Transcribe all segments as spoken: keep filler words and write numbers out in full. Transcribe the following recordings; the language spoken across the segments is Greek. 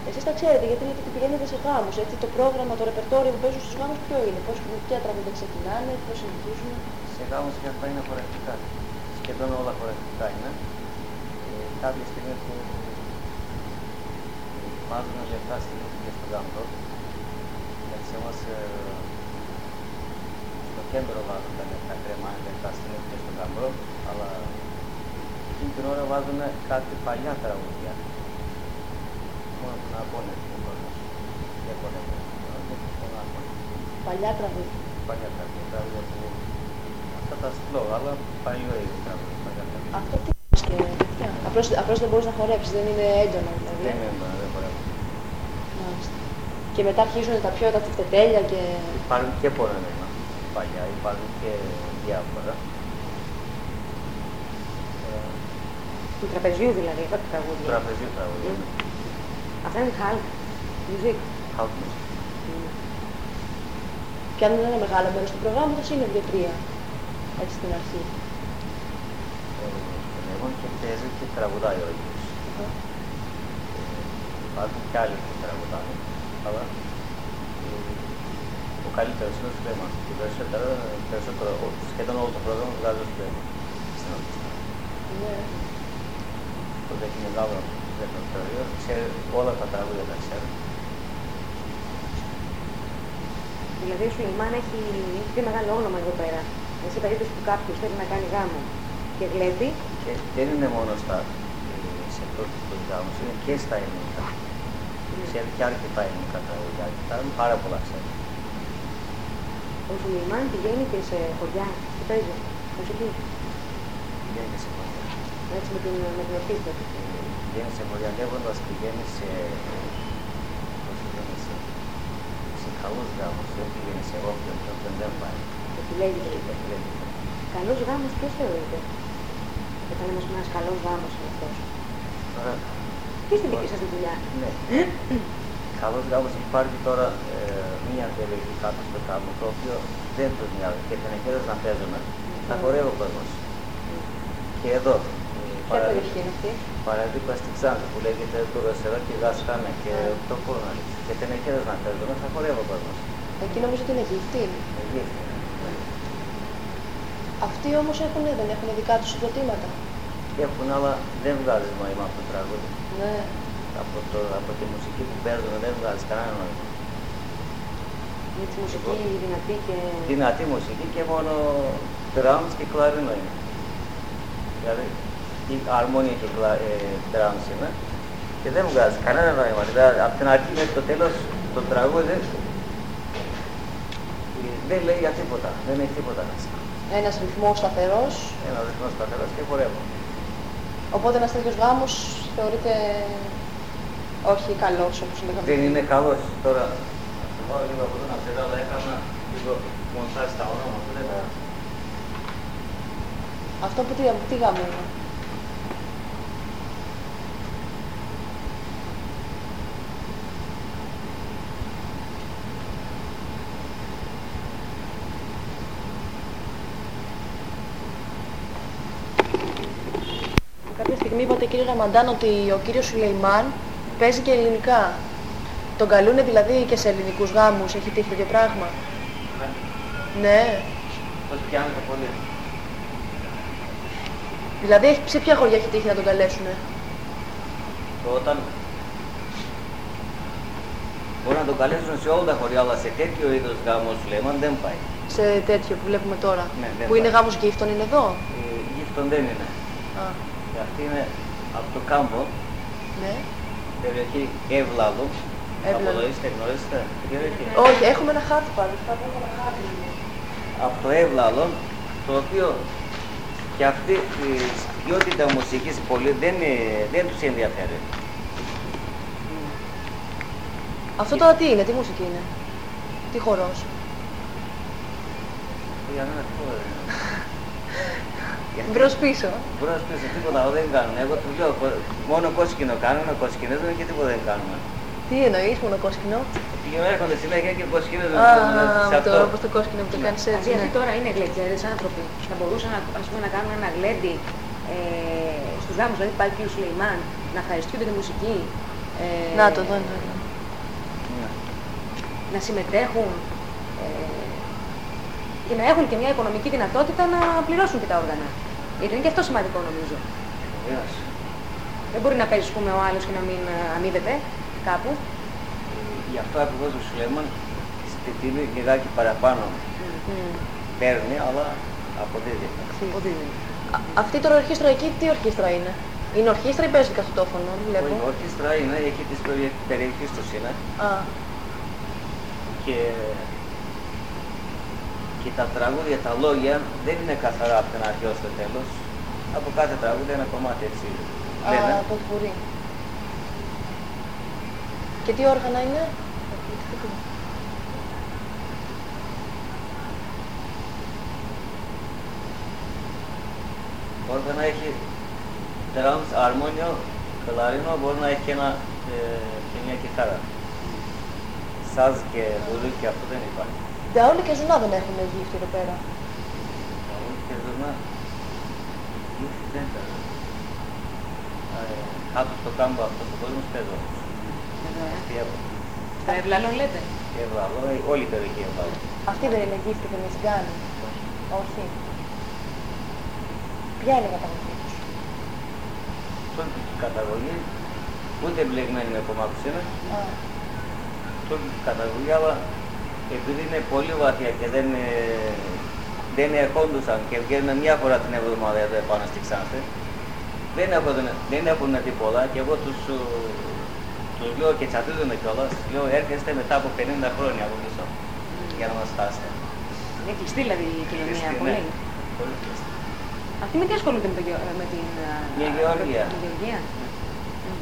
Εσείς τα ξέρετε, γιατί λέτε ότι πηγαίνετε σε γάμους, έτσι, το πρόγραμμα, το ρεπερτόριο που παίζουν στους γάμους ποιο είναι, πώς, ποια τραγούδια ξεκινάνε, πώς συνεχίζουν. Σε γάμους και αυτά είναι χορευτικά. Σχεδόν όλα χορευτικά είναι. Ε, κάποια στιγμή που βάζουν λεφτά και στο γάμο, έτσι όμως ε, στο κέντρο βάζουν τα λεφτά, κρεμάνε λεφτά και στο γάμο, αλλά εκείνη την ώρα βάζουν κάτι παλιά τραγούδια. Μόνο που να πούνε ο κόσμος. Δεν πονεύει. Παλιά τραγούδια. Παλιά τραγούδια, τραγούδια που... Αυτά τα slow, αλλά παλιό είναι τραγούδια, παλιά τραγούδια. Αυτό τι και τέτοια. Απλώς, απλώς δεν μπορείς να χορέψεις, δεν είναι έντονα δηλαδή. Δεν είναι έντονα, δεν χορεύω. Μάλιστα. Και μετά αρχίζουν τα πιο τα τευτέλια και... Υπάρχουν και πολλά νέα παλιά, υπάρχουν και διάφορα. Του τραπεζιού δηλαδή, αυτά τα τραγούδια. Του τραπεζιού τραγούδια. Mm. Αυτά είναι halk music. Halk music. Mm. Και αν είναι ένα μεγάλο μέρος του προγράμματος, είναι δύο-τρία. Έτσι στην αρχή. Εγώ και παίζει και τραγουδάει ο ίδιος. Mm. Υπάρχουν και άλλοι που τραγουδάνε. Αλλά ο καλύτερος είναι ο Σουλεϊμάν. Και περισσότερο, περισσότερο, σχεδόν όλο το πρόγραμμα βγάζει ο Σουλεϊμάν. Στην ορχήστρα. Ναι. Τότε έχει μεγάλο ρεπερτόριο, ξέρει όλα τα τραγούδια τα ξέρει. Δηλαδή ο Σουλεϊμάν έχει πιο μεγάλο όνομα εδώ πέρα. Σε περίπτωση που κάποιος θέλει να κάνει γάμο και γλέπει. Και δεν είναι μόνο στα σε πρώτους τους γάμους, είναι και στα ελληνικά. Mm. Ξέρει και αρκετά ελληνικά τραγούδια, αρκετά, πάρα πολλά ξέρει. Ο Σουλεϊμάν πηγαίνει και σε χωριά και παίζει μουσική. Πηγαίνει και σε χωριά. Έτσι με την, με την ορχήστρα. Πηγαίνει σε χωριά λέγοντας, πηγαίνει σε, πώς πηγαίνει σε, σε καλούς γάμους, δεν πηγαίνει σε όποιον και όποιον δεν πάει. Επιλέγεται. Καλός γάμος ποιος θεωρείται? Όταν είμαστε ένας καλός γάμος είναι αυτός. Τώρα, τι στην δική σας δουλειά? Ναι. Καλός γάμος υπάρχει τώρα ε, μία τελική κάτω στο γάμο, το οποίο δεν τους μοιάζει και την ευκαιρία να παίζουμε. Θα χορεύει ο κόσμος. Και εδώ. Ποια περιοχή είναι αυτή? Παραδείγμα στη Ξάνθη που λέγεται Τουροσερό και Γασκάμε και το Κούρναλι. Και την ευκαιρία να παίζουμε θα χορεύει ο κόσμος. Εκεί νομίζω ότι είναι Αιγύπτιοι. Αιγύπτιοι. Αυτοί όμως έχουν, δεν έχουν δικά τους συγκροτήματα. Έχουν, αλλά δεν βγάζει νόημα από το τραγούδι. Ναι. Από, το, από τη μουσική που παίζουν δεν βγάζει κανένα νόημα. Είναι τη μουσική λοιπόν, δυνατή και... Δυνατή μουσική και μόνο drums και κλαρίνο είναι. Δηλαδή η αρμόνια και ε, drums είναι και δεν βγάζει κανένα νόημα. Δηλαδή από την αρχή μέχρι το τέλος το τραγούδι δεν λέει για τίποτα, δεν έχει τίποτα μέσα. Ένας ρυθμός σταθερός. Ένας ρυθμός σταθερός και χορεύω. Οπότε ένας τέτοιος γάμος θεωρείται όχι καλός όπως λέγαμε. Δεν είναι καλός. Τώρα, να σου πάω λίγο από εδώ να ξέρω, αλλά έκανα λίγο μοντάζ στα ονόματα. Δεν είναι. Αυτό που τι, τι γάμο είναι? Κάποια στιγμή είπατε κύριε Ραμαντάν ότι ο κύριος Σουλεϊμάν παίζει και ελληνικά. Τον καλούνε δηλαδή και σε ελληνικούς γάμους, έχει τύχει τέτοιο πράγμα? Ναι. Ναι. Πώς πιάνετε πολύ. Δηλαδή σε ποια χωριά έχει τύχει να τον καλέσουνε? Όταν μπορεί να τον καλέσουν σε όλα τα χωριά, αλλά σε τέτοιο είδος γάμο ο Σουλεϊμάν δεν πάει. Σε τέτοιο που βλέπουμε τώρα. Ναι, που πάει. Είναι γάμος γύφτων, είναι εδώ? Ε, γύφτων δεν είναι. Α. Και αυτή είναι από το Κάμπο, Ναι. περιοχή Ευλάλου. Ευλάλου. Αποδοείστε, γνωρίζετε την περιοχή? Όχι, έχουμε ένα χάρτη πάντως. Έχουμε ένα χάρτη. Από το Ευλάλο, το οποίο και αυτή η ποιότητα μουσικής πολύ δεν, δεν τους ενδιαφέρει. Αυτό τώρα τι είναι, τι μουσική είναι? Τι χορός? Για μένα τίποτα δεν είναι. Μπρος πίσω. Μπρος πίσω, τίποτα δεν κάνουν. Εγώ τους λέω, μόνο κόσκινο κάνουν, κοσκινέζουν και τίποτα δεν κάνουν. Τι εννοείς, μόνο κόσκινο? Πηγαίνουν έρχονται συνέχεια και κοσκινέζουν. Α, όπως το κόσκινο που το κάνεις έτσι. Δηλαδή αυτοί τώρα είναι γλεντζέρες άνθρωποι. Θα μπορούσαν ας πούμε, να κάνουν ένα γλέντι ε, στους γάμους, δηλαδή πάλι ο Σουλεϊμάν, να ευχαριστούνται τη μουσική ε, Να το, εδώ είναι το έβλαλο. Ναι. να συμμετέχουν ε, και να έχουν και μια οικονομική δυνατότητα να πληρώσουν και τα όργανα. Γιατί είναι και αυτό σημαντικό νομίζω. Βεβαίως. Δεν μπορεί να παίζει, πούμε, ο άλλος και να μην ε, αμείβεται κάπου. Ε, γι' αυτό ακριβώς ο Σουλεϊμάν στείλει λιγάκι παραπάνω. Mm. Παίρνει, αλλά αποδίδει. Αποδίδει. Α, αυτή τώρα ορχήστρα εκεί, τι ορχήστρα είναι? Είναι ορχήστρα ή παίζει καθοτόφωνο, βλέπω. Η ορχήστρα είναι, έχει της περιοχής τους είναι. Α, Και, και τα τραγούδια, τα λόγια δεν είναι καθαρά από την αρχή ως το τέλος. Από κάθε τραγούδι ένα κομμάτι έτσι λένε. α, το μπορεί. Και τι όργανα είναι? Όργανα έχει drums, αρμόνιο, κλαρίνο, μπορεί να έχει και, ένα, ε, και μια κιθάρα. Σάζ και δουλούκι, αυτό δεν υπάρχει. Νταόλι και ζουνά δεν έχουν γύφτη εδώ πέρα. Δαούλη και ζωνά, γύφτη δεν ήταν. Ε, κάτω στο κάμπο αυτό το κόσμο παίζω. Εδώ, ε. Τι έχω. Τα ευλαλών λέτε. Και έβαλω, όλη η περιοχή έβαλω. Αυτή δεν είναι γύφτη και μεσγκάνη. Όχι. Ποια είναι η καταγωγή τους? Τουρκική καταγωγή, ούτε μπλεγμένη με κομμάτους είναι. Α, Τουρκική καταγωγή, αλλά επειδή είναι πολύ βαθιά και δεν, ε, δεν ερχόντουσαν και βγαίνουν μια φορά την εβδομάδα εδώ επάνω στη Ξάνθη, δεν έχουν, δεν έχουν δει πολλά και εγώ τους, τους λέω και τσατίζομαι κιόλας, λέω έρχεστε μετά από πενήντα χρόνια από πίσω για να μας φτάσετε. Είναι κλειστή δηλαδή η κοινωνία Κλειστή, πολύ. ναι. Πολύ κλειστή. Αυτοί με τι ασχολούνται με, το, γεω- με την α, Με γεωργία. με τη γεωργία. Mm.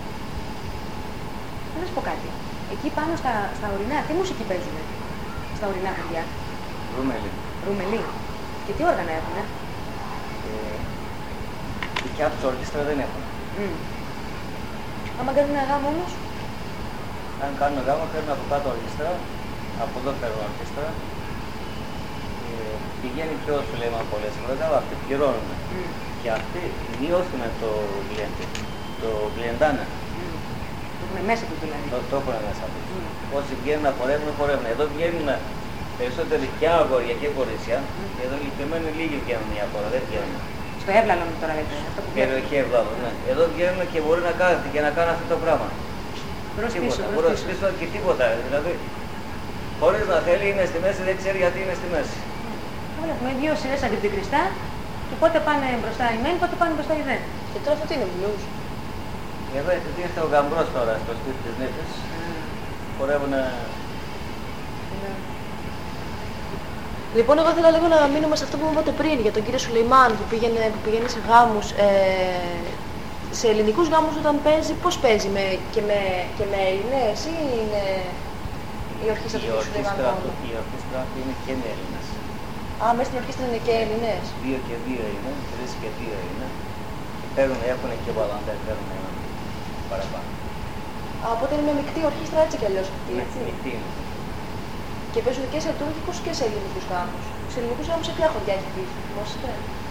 Θα σας πω κάτι. Εκεί πάνω στα, στα ορεινά, τι μουσική παίζουνε? Στα ορεινά παιδιά. Ρούμελη. Ρουμελί. Και τι όργανα έχουνε? Ε, δικιά τους ορχήστρα δεν έχουν. Mm. Άμα κάνουν ένα γάμο όμως, Αν κάνουν γάμο φέρνουν από κάτω ορχήστρα, από εδώ φέρνουν ορχήστρα. Ε, πηγαίνει και ο Σουλεϊμάν πολλές φορές, αλλά αυτοί πληρώνουν. mm. Και αυτοί μειώσουν το γλέντι, το γλεντάνε. Mm. Το έχουν μέσα του δηλαδή. Το, το έχουν μέσα τους. Mm. Όσοι βγαίνουν να χορεύουν, χορεύουν. Εδώ βγαίνουν περισσότεροι και αγόρια και κορίτσια. Mm. Και εδώ λυπημένοι λίγοι βγαίνουν μια φορά, δεν βγαίνουν. Στο έβλαλο τώρα λέτε, αυτό που βλέπετε. Περιοχή Ευλάβου, ναι. Εδώ βγαίνουν και μπορεί να κάνουν και να κάνουν αυτό το πράγμα. Μπρος πίσω, Τίποτα. μπρος Μπρος πίσω. πίσω και τίποτα. Δηλαδή, χωρίς να θέλει είναι στη μέση, δεν ξέρει γιατί είναι στη μέση. Βλέπουμε δύο σειρές αντιπικριστά και πότε πάνε μπροστά οι μεν, πότε πάνε μπροστά οι δε. και τώρα αυτό τι είναι, blues? Εδώ επειδή ήρθε ο γαμπρός τώρα στο σπίτι της νύφης, χορεύουν. Ναι. Λοιπόν, εγώ ήθελα λίγο να μείνουμε σε αυτό που μου είπατε πριν για τον κύριο Σουλεϊμάν που, πήγαινε, που πηγαίνει σε γάμους. Ε, σε ελληνικούς γάμους όταν παίζει, πώς παίζει, με, και, με, και με Έλληνες ή είναι η ορχήστρα Η του κύριου Σουλεϊμάν ορχήστρα μόνο? του- η ορχήστρα του είναι και με Έλληνες. Α, μέσα στην ορχήστρα είναι και Έλληνες. Δύο και δύο είναι, τρεις και δύο είναι. Παίρνουν, έχουν και βαλαντέρ, παίρνουν έναν παραπάνω. Α, οπότε είναι με μεικτή ορχήστρα έτσι κι αλλιώς αυτή, Ναι, έτσι. μεικτή είναι. Και παίζουν και σε τουρκικούς και σε ελληνικούς γάμους. Σε ελληνικούς γάμους σε ποια χωριά έχει τύχει, θυμόσαστε?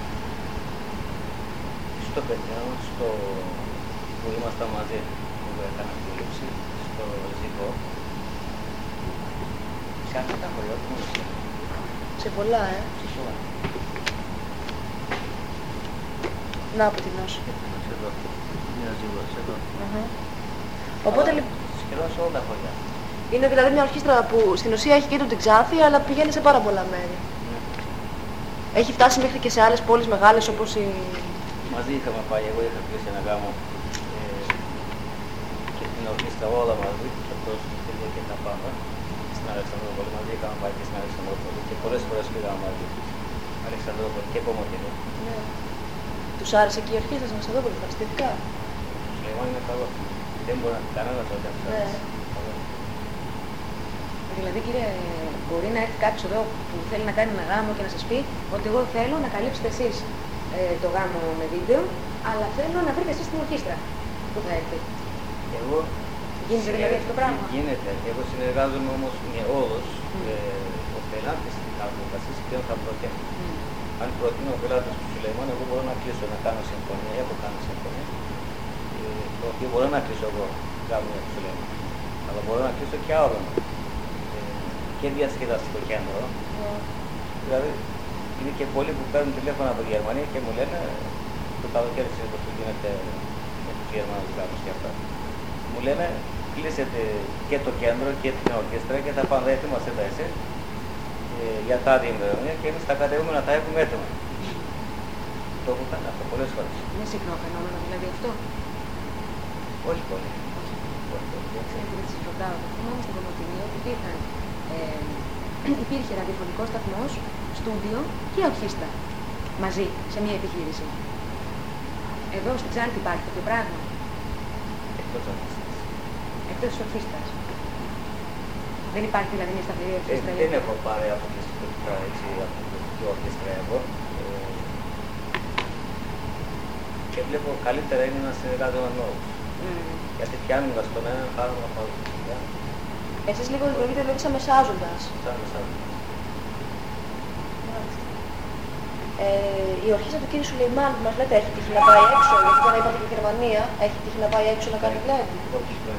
Στο Πετρέο, στο που ήμασταν μαζί, που έκανα τη λήψη, στο Ζυγό. Σε αρκετά χωριά, όχι μόνο σε Σε πολλά, ε. σε πολλά. Να από την νόση. Σε εδώ, μια Ζυγό, σε εδώ. Οπότε Αλλά λοιπόν, σχεδόν σε όλα τα χωριά. είναι δηλαδή μια ορχήστρα που στην ουσία έχει και την Ξάνθη, αλλά πηγαίνει σε πάρα πολλά μέρη. Ναι. Έχει φτάσει μέχρι και σε άλλες πόλεις μεγάλες όπως η... Μαζί είχαμε πάει, εγώ είχα κλείσει ένα γάμο ε, και την ορχήστρα όλα μαζί, και αυτός πήγε και τα πάντα στην Αλεξανδρούπολη. Μαζί είχαμε πάει και στην Αλεξανδρούπολη και πολλές φορές πήγαμε μαζί. Αλεξανδρούπολη και Κομωτινή. Ναι. Τους άρεσε και η ορχήστρα στην Αλεξανδρούπολη, ευχαριστητικά. Σουλεϊμάν είναι καλό. Δεν μπορεί να κανένας όχι αυτό. Ναι. Δηλαδή, κύριε, μπορεί να έρθει κάποιος εδώ που θέλει να κάνει ένα γάμο και να σας πει ότι εγώ θέλω να καλύψετε εσείς ε, το γάμο με βίντεο, αλλά θέλω να βρείτε εσείς την ορχήστρα που θα έρθει. Εγώ Γίνεται δηλαδή αυτό το πράγμα? Γίνεται. Εγώ συνεργάζομαι όμως με όλους. Mm. Ε, ο πελάτης θα αποφασίσει ποιον θα προτείνει. Mm. Αν προτείνω ο πελάτης του Σουλεϊμάν, εγώ μπορώ να κλείσω να κάνω συμφωνία. Έχω κάνει συμφωνία. Ε, το οποίο μπορώ να κλείσω εγώ. γάμο για το Σουλεϊμάν. Αλλά μπορώ να κλείσω και άλλο. Ε, και διασκεδαστικό κέντρο. Yeah. Δηλαδή, είναι και πολλοί που παίρνουν τηλέφωνα από τη Γερμανία και μου λένε το καλοκαίρι ξέρετε που γίνεται με τους Γερμανούς γάμους και αυτά. Μου λένε κλείσετε και το κέντρο και την ορκέστρα και τα πάντα έτοιμα σε τα εσείς ε, για τα διημερονία και εμείς τα κατεβούμε να τα έχουμε έτοιμα. Το έχω κάνει αυτό πολλές φορές. Είναι συχνό φαινόμενο δηλαδή αυτό? Όχι πολύ. Όχι πολύ. Ξέρετε, δεν σας ρωτάω. Θυμάμαι στην Κομωτινή ότι υπήρχαν, ε, υπήρχε ραδιοφωνικό σταθμός, στούντιο και ορχήστρα μαζί σε μια επιχείρηση. Εδώ στην Ξάνθη υπάρχει τέτοιο πράγμα? Εκτός ορχήστρας. Εκτός της ορχήστρας. Δεν υπάρχει δηλαδή μια σταθερή Ε, ορχήστρα? δεν έχω πάρει αποκλειστικά έτσι αποκλειστική ορχήστρα εγώ. Ε, και βλέπω καλύτερα είναι να συνεργάζω με λόγους. Mm. Γιατί πιάνοντας τον έναν χάρον από άλλο. Εσείς λίγο λειτουργείτε δηλαδή σαν μεσάζοντας. Σαν μεσάζοντας. Ε, η ορχήστρα του κύριου Σουλεϊμάν που μας λέτε έχει τύχει να πάει έξω, γιατί τώρα είπατε και η Γερμανία, έχει τύχει να πάει έξω να κάνει βλέπει? Όχι, δεν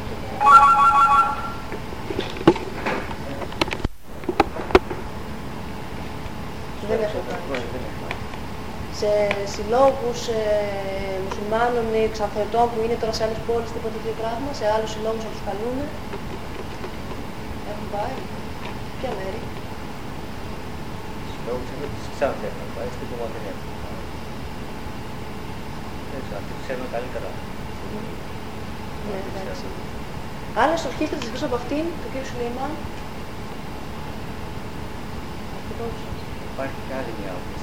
Δεν έχω πάει. Σε συλλόγους ε, μουσουλμάνων ή ξανθεωτών που είναι τώρα σε άλλες πόλεις, τίποτα τέτοιο πράγμα, σε άλλους συλλόγους να τους καλούν. Έχουν πάει. Ποια μέρη? Συλλόγους είναι της Ξάνθης να πάει, στην Κομωτινή. Έτσι, αυτοί ξέρουν καλύτερα. Ναι, εντάξει. Άλλες ορχήστρες εκτός από αυτήν, του κύριου Σουλεϊμάν? Υπάρχει και άλλη μια ορχήστρα.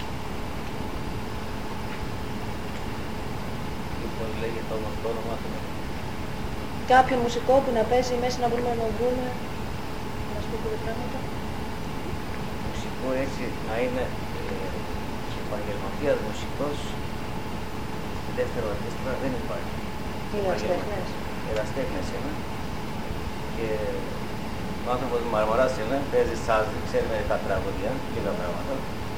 Λοιπόν, λέγεται όμως το όνομα του. Κάποιον μουσικό που να παίζει μέσα να μπορούμε να βρούμε, να μας πει πέντε πράγματα. Μουσικό έτσι να είναι ε, επαγγελματίας μουσικός στη δεύτερη ορχήστρα δεν υπάρχει. Τι είναι ερασιτέχνες? Ερασιτέχνες είναι. Και ο άνθρωπος του Μαρμαράς είναι, παίζει σάζι, ξέρει μερικά τραγούδια, λίγα πράγματα.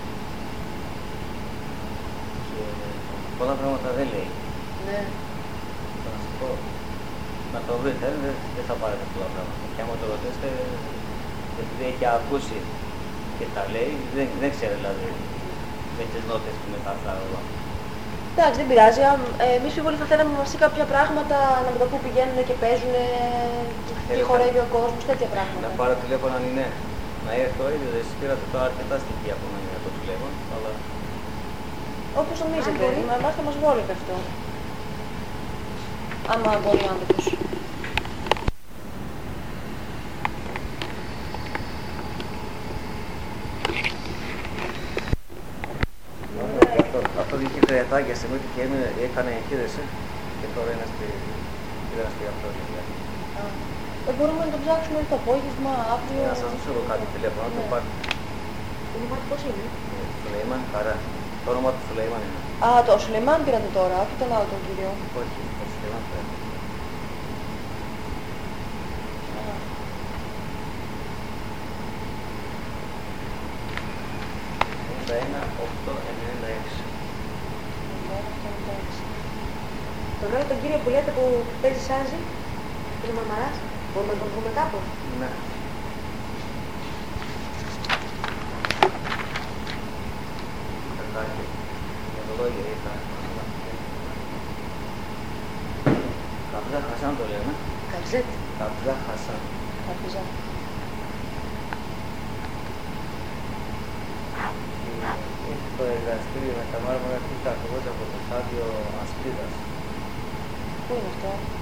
Και πολλά πράγματα δεν λέει. Ναι. Θα να σας πω, να το βρείτε, δεν, δεν θα πάρετε πολλά πράγματα. Και άμα το ρωτήσετε, επειδή έχει ακούσει και τα λέει, δεν, δεν ξέρει δηλαδή με τις νότες που μεταφράζω εδώ. Εντάξει, δεν πειράζει. Ε, εμείς οι θα θέλαμε να μας πει κάποια πράγματα, να με το που πηγαίνουν και παίζουν, τι χορεύει ο κόσμος, τέτοια πράγματα. Να πάρω τηλέφωνο αν είναι να έρθω ήδη, δεν σας πήρατε τώρα αρκετά στοιχεία από μένα για το τηλέφωνο, αλλά... Όπως νομίζετε, μα εμάς θα μας βόλευε αυτό. Άμα μπορεί ο άνθρωπος. Αυτό είχε κρεατάκια σε μύτη και έμεινε, έκανε εγχείρηση και τώρα είναι στη... πήγαινα στη αυτοκίνητα. Δεν μπορούμε να το ψάξουμε το απόγευμα, αύριο. Να σας δώσω εγώ κάτι τηλέφωνο, να το πάρει. Το Σουλεϊμάν πώς είναι? Σουλεϊμάν, χαρά. Το όνομα του Σουλεϊμάν είναι. Α, το Σουλεϊμάν πήρατε τώρα, όχι τον άλλο τον κύριο. Όχι, το Σουλεϊμάν πήρατε. ενενήντα ένα οκτώ ενενήντα έξι. Τον ρόλο τον κύριο που λέτε που παίζει σάζι, κύριε Μαρμαράς, μπορούμε να τον βρούμε κάπου? Ναι. Καρτάκι. Για το λόγιο είχα. Καπζά Χασάν το λέμε. Καρζέτ. Καπζά Χασάν. Καρπιζά. Έχει το εργαστήριο με τα μάρμαρα του τα από το στάδιο Ασπίδας. Πού είναι αυτό?